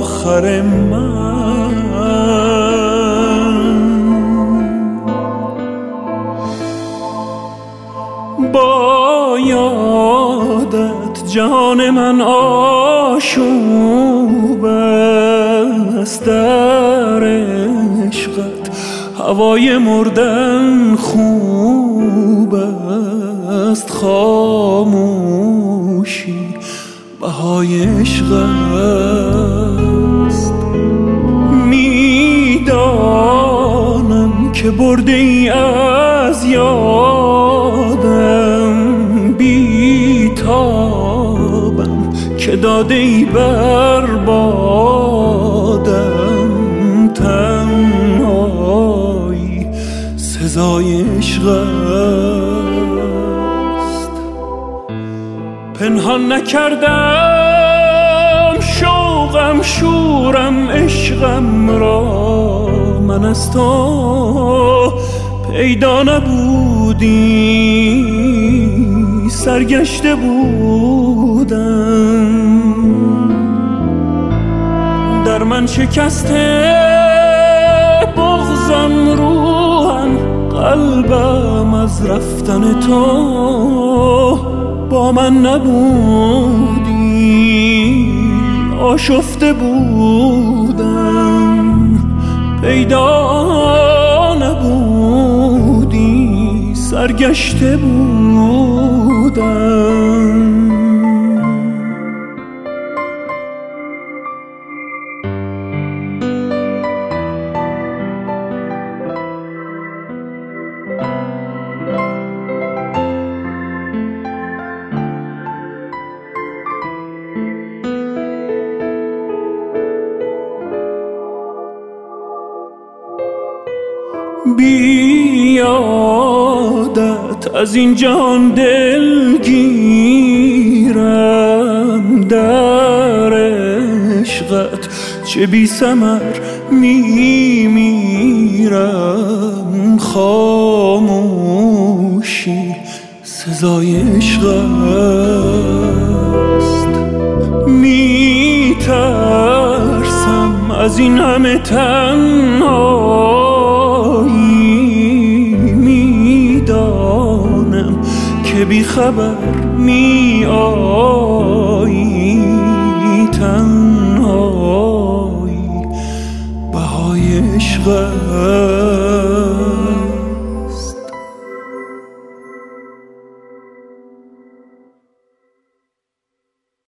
آخر من. با یادت جان من آشوب است، در عشقت هوای مردن خوب است، خاموشی بهای عشق است. میدانم که برده ای از یادم، بیتابم که داده ای بر بادم، تنهایی سزای عشق است. پنهان نکردم شوقم شورم عشقم را، من از تو پیدا نبودی سرگشته بودم. در من شکسته بغضم روحم، قلبم از رفتن تو با من نبودی آشفته بودم. پیدا نبودی سرگشته بودم. بیادت از این جهان دلگیرم، در عشقت چه بی ثمر میمیرم. خاموشی سزای عشق است. میترسم از این همه تنهایی، میدانم که بی خبر می آیی، تنهایی بهای عشق.